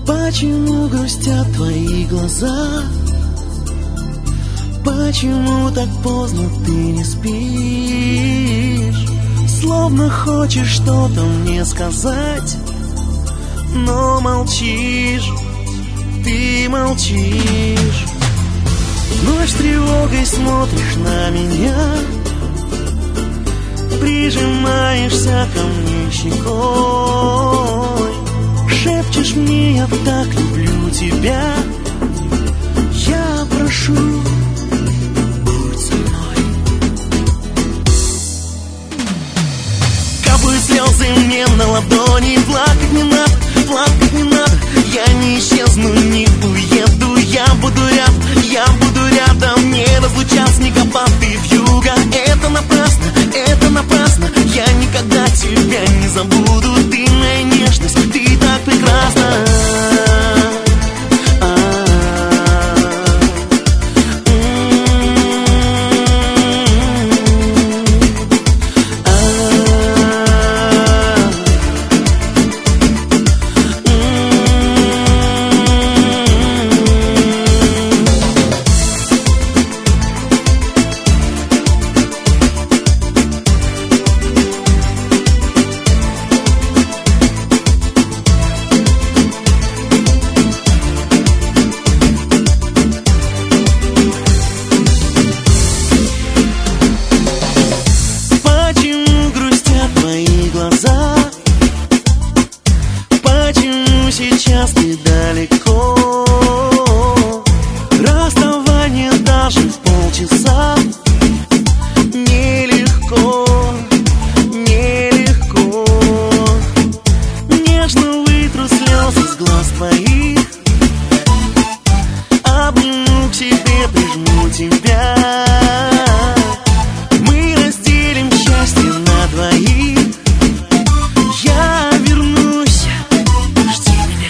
Почему грустят твои глаза? Почему так поздно ты не спишь? Словно хочешь что-то мне сказать, но молчишь, ты молчишь. Вновь с тревогой смотришь на меня, прижимаешься ко мне щекой, шепчешь мне: я так люблю тебя. Я прошу, будь со мной. Капают слезы мне на ладони. Плакать не надо, плакать не надо. Я не исчезну, не уеду. Я буду рядом, не разлучат снегопады вьюга. Это напрасно, я никогда тебя не забуду. Ты моя нежность, ты так прекрасна. Почему сейчас ты далеко? Расставание даже в полчаса. Нелегко, нелегко. Нежно вытру слезы с глаз твоих, обниму к себе, прижму тебя. Мы разделим счастье на двоих. Я вернусь, жди меня.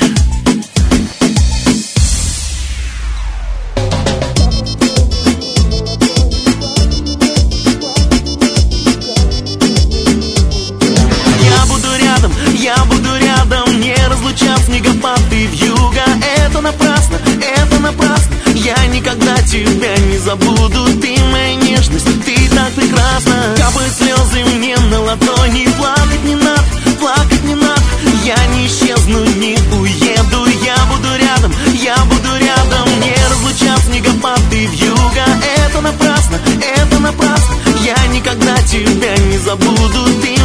Я буду рядом, не разлучат снегопады вьюга. Это напрасно, я никогда тебя не забуду. Ты моя нежность, ты так прекрасна. Капают слезы мне на ладони. Плакать не надо, я не исчезну, не уеду. Я буду рядом, не разлучат снегопады вьюга. Это напрасно, я никогда тебя не забуду. Ты